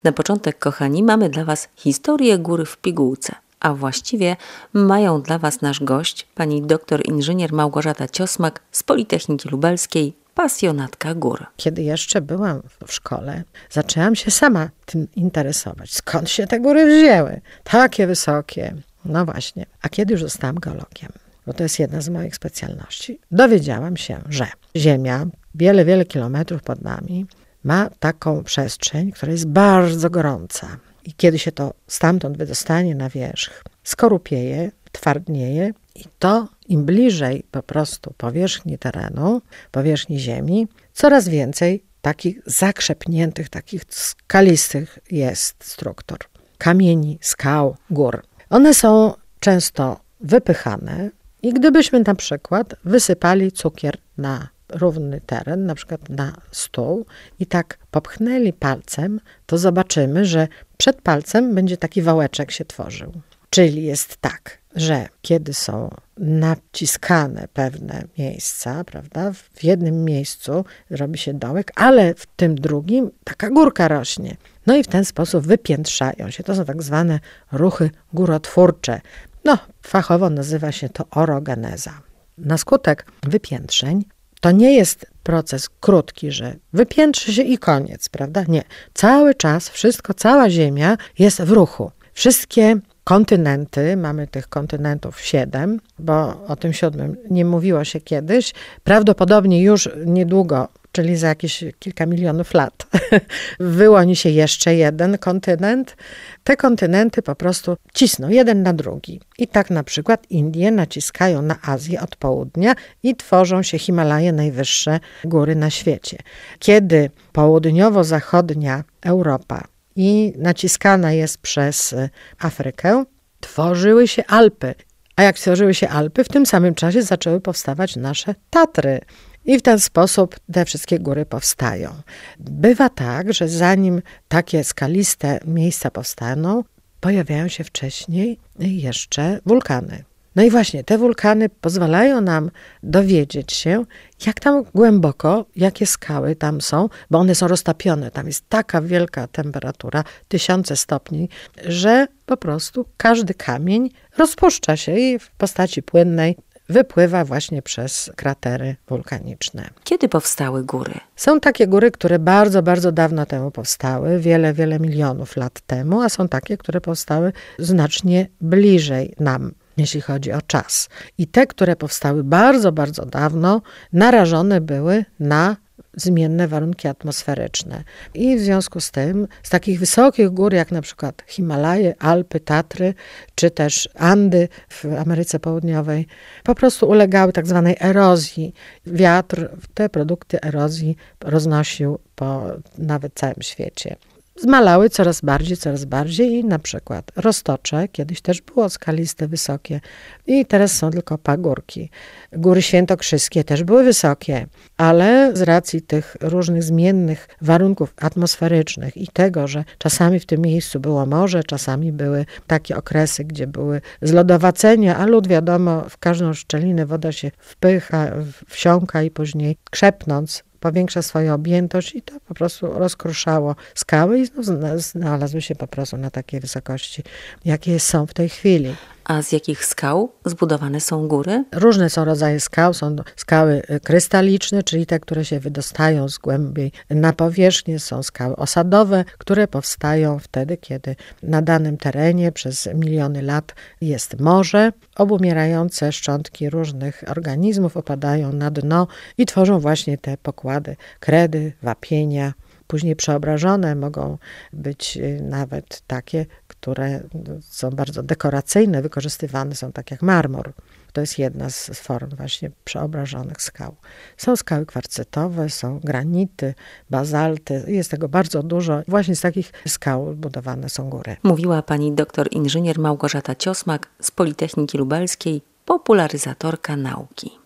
Na początek, kochani, mamy dla Was historię góry w pigułce, a właściwie mają dla Was nasz gość, pani doktor inżynier Małgorzata Ciosmak z Politechniki Lubelskiej, pasjonatka gór. Kiedy jeszcze byłam w szkole, zaczęłam się sama tym interesować. Skąd się te góry wzięły? Takie wysokie. No właśnie. A kiedy już zostałam geologiem, bo to jest jedna z moich specjalności, dowiedziałam się, że Ziemia, wiele, wiele kilometrów pod nami, ma taką przestrzeń, która jest bardzo gorąca. I kiedy się to stamtąd wydostanie na wierzch, skorupieje, twardnieje i to im bliżej po prostu powierzchni terenu, powierzchni Ziemi, coraz więcej takich zakrzepniętych, takich skalistych jest struktur. Kamieni, skał, gór. One są często wypychane i gdybyśmy na przykład wysypali cukier na równy teren, na przykład na stół i tak popchnęli palcem, to zobaczymy, że przed palcem będzie taki wałeczek się tworzył. Czyli jest tak, że kiedy są naciskane pewne miejsca, prawda, w jednym miejscu robi się dołek, ale w tym drugim taka górka rośnie. No i w ten sposób wypiętrzają się. To są tak zwane ruchy górotwórcze. No, fachowo nazywa się to orogeneza. Na skutek wypiętrzeń to nie jest proces krótki, że wypiętrzy się i koniec, prawda? Nie. Cały czas, wszystko, cała Ziemia jest w ruchu. Wszystkie kontynenty, mamy tych kontynentów 7, bo o tym 7 nie mówiło się kiedyś, prawdopodobnie już niedługo, czyli za jakieś kilka milionów lat, wyłoni się jeszcze jeden kontynent. Te kontynenty po prostu cisną jeden na drugi. I tak na przykład Indie naciskają na Azję od południa i tworzą się Himalaje, najwyższe góry na świecie. Kiedy południowo-zachodnia Europa i naciskana jest przez Afrykę, tworzyły się Alpy. A jak tworzyły się Alpy, w tym samym czasie zaczęły powstawać nasze Tatry. I w ten sposób te wszystkie góry powstają. Bywa tak, że zanim takie skaliste miejsca powstaną, pojawiają się wcześniej jeszcze wulkany. No i właśnie te wulkany pozwalają nam dowiedzieć się, jak tam głęboko, jakie skały tam są, bo one są roztapione. Tam jest taka wielka temperatura, 1000 stopni, że po prostu każdy kamień rozpuszcza się i w postaci płynnej wypływa właśnie przez kratery wulkaniczne. Kiedy powstały góry? Są takie góry, które bardzo, bardzo dawno temu powstały, wiele, wiele milionów lat temu, a są takie, które powstały znacznie bliżej nam, jeśli chodzi o czas. I te, które powstały bardzo, bardzo dawno, narażone były na zmienne warunki atmosferyczne. I w związku z tym, z takich wysokich gór, jak na przykład Himalaje, Alpy, Tatry, czy też Andy w Ameryce Południowej, po prostu ulegały tak zwanej erozji. Wiatr te produkty erozji roznosił po nawet całym świecie. Zmalały coraz bardziej i na przykład Roztocze, kiedyś też było skaliste, wysokie i teraz są tylko pagórki. Góry Świętokrzyskie też były wysokie, ale z racji tych różnych zmiennych warunków atmosferycznych i tego, że czasami w tym miejscu było morze, czasami były takie okresy, gdzie były zlodowacenia, a lód wiadomo, w każdą szczelinę woda się wpycha, wsiąka i później krzepnąc powiększa swoją objętość i to po prostu rozkruszało skały i znalazły się po prostu na takiej wysokości, jakie są w tej chwili. A z jakich skał zbudowane są góry? Różne są rodzaje skał. Są skały krystaliczne, czyli te, które się wydostają z głębiej na powierzchnię. Są skały osadowe, które powstają wtedy, kiedy na danym terenie przez miliony lat jest morze. Obumierające szczątki różnych organizmów opadają na dno i tworzą właśnie te pokłady kredy, wapienia. Później przeobrażone mogą być nawet takie, które są bardzo dekoracyjne, wykorzystywane są tak jak marmur. To jest jedna z form właśnie przeobrażonych skał. Są skały kwarcytowe, są granity, bazalty. Jest tego bardzo dużo. Właśnie z takich skał budowane są góry. Mówiła pani doktor inżynier Małgorzata Ciosmak z Politechniki Lubelskiej, popularyzatorka nauki.